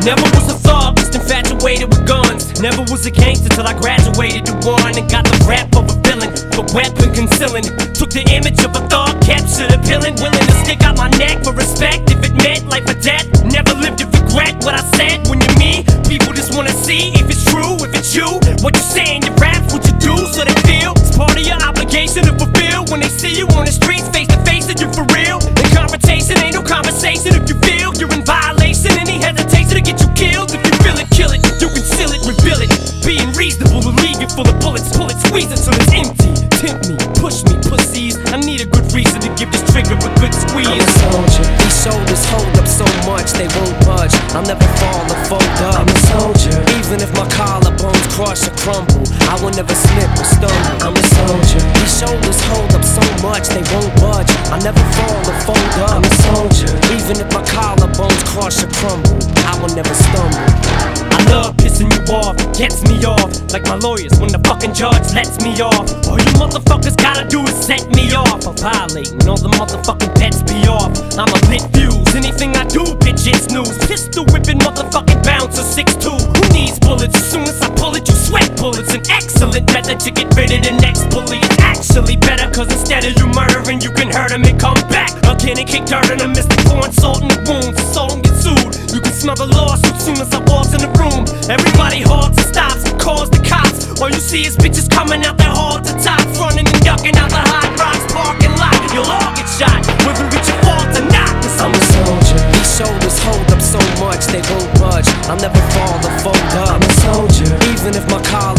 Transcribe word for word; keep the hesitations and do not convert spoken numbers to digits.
Never was a thug, just infatuated with guns. Never was a gangster till I graduated to one and got the rap of a villain, the weapon concealing. Took the image of a thug, captured a villain, willing to stick out my neck for respect if it meant life or death. Never lived to regret what I said. When you're me, people just wanna see if it's true, if it's you. What you say in your raps, what you do, so they feel it's part of your obligation to fulfill. When they see you on the streets, face to face, that you're for real. The confrontation ain't no conversation. If you feel you're in violation, any hesitation to get you killed. If you feel it, kill it. You conceal it, reveal it. Being reasonable will leave you full of bullets. Pull it, squeeze it till it's empty. Tempt me, push me, pussies. I need a good reason to give this trigger a good squeeze. I'm a soldier. These shoulders hold up so much they won't budge. I'll never fall or fold up. I'm a soldier. Even if my collarbones crush or crumble, I will never slip or stumble. I'm a soldier. These shoulders hold up so much they won't budge. I'll never fall or fold up. I'm a soldier. Even if my collarbones crush or crumble, I will never stumble. I love pissing you off, gets me off. Like my lawyers when the fucking judge lets me off. All you motherfuckers gotta do is set me off. I'm violating all the motherfucking pets be off. I'm a lit fuse, anything I do, bitch, it's news. Pistol whipping motherfucking bouncer six two. Who needs bullets? As soon as I pull it, you sweat bullets. An excellent method to get rid of the next bully. It's actually better, cause instead of you murdering, you can hurt him and come back again and kick dirt in a mystic, pouring salt in the wounds. The soul get sued. You can smell the lawsuit soon as I walk in the room. Everybody halts and stops and calls the cops. All you see is bitches coming out their hall to tops, running and ducking out the Hot Rocks parking lot. You'll all get shot, whether it's your fault or not. Cause I'm I'm a soldier. These shoulders hold up so much they won't budge. I'll never fall or fold up. I'm a soldier. Even if my collar